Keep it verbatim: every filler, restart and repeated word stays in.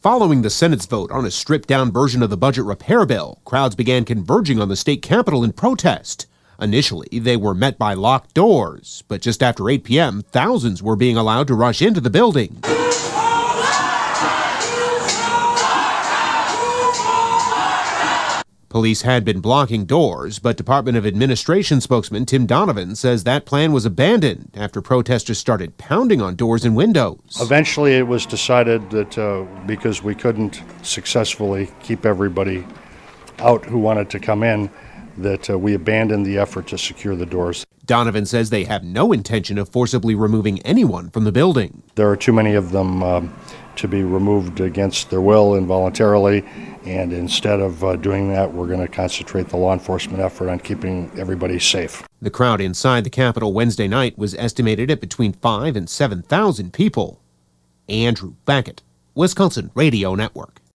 Following the Senate's vote on a stripped-down version of the budget repair bill, crowds began converging on the state capitol in protest. Initially, they were met by locked doors, but just after eight p.m., thousands were being allowed to rush into the building. Police had been blocking doors, but Department of Administration spokesman Tim Donovan says that plan was abandoned after protesters started pounding on doors and windows. Eventually, it was decided that uh, because we couldn't successfully keep everybody out who wanted to come in, that uh, we abandoned the effort to secure the doors. Donovan says they have no intention of forcibly removing anyone from the building. There are too many of them um, to be removed against their will involuntarily, and instead of uh, doing that, we're going to concentrate the law enforcement effort on keeping everybody safe. The crowd inside the Capitol Wednesday night was estimated at between five and seven thousand people. Andrew Backett, Wisconsin Radio Network.